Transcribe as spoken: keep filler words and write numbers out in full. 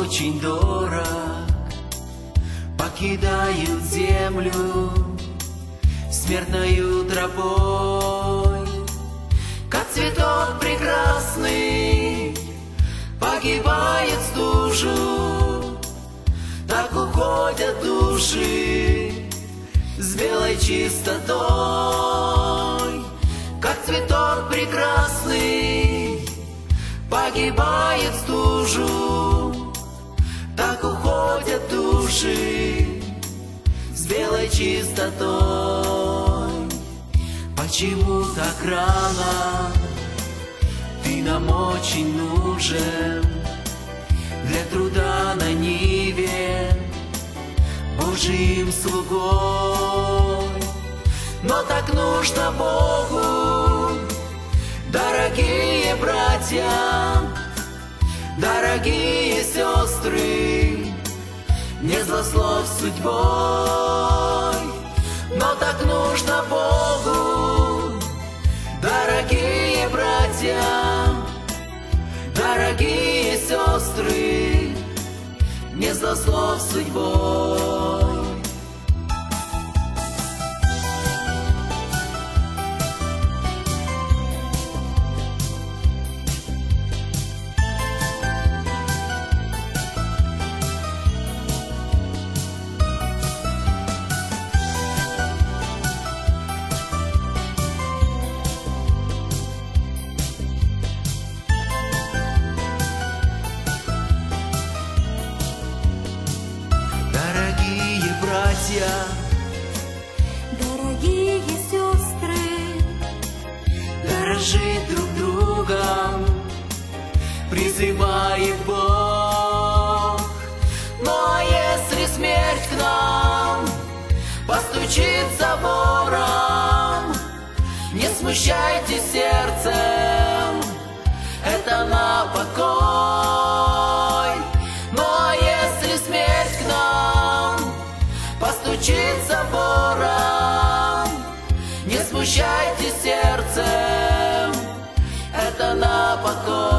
очень дорог, покидают землю смертною тропой. Как цветок прекрасный погибает в стужу, так уходят души с белой чистотой. Как цветок прекрасный погибает в стужу, так уходят души с белой чистотой. Почему так рано? Ты нам очень нужен для труда на ниве, Божьим слугой. Но так нужно Богу, дорогие братья, дорогие сестры, не злословь судьбой. Но так нужно Богу, дорогие братья, дорогие сестры, не злословь судьбой. Дорогие сестры, дорожить друг другом призывает Бог. Ну а если смерть к нам постучит забором, не смущайтесь сердцем, это на покой. Ну а если смерть к нам постучит забором, не смущайтесь сердцем, это на покой.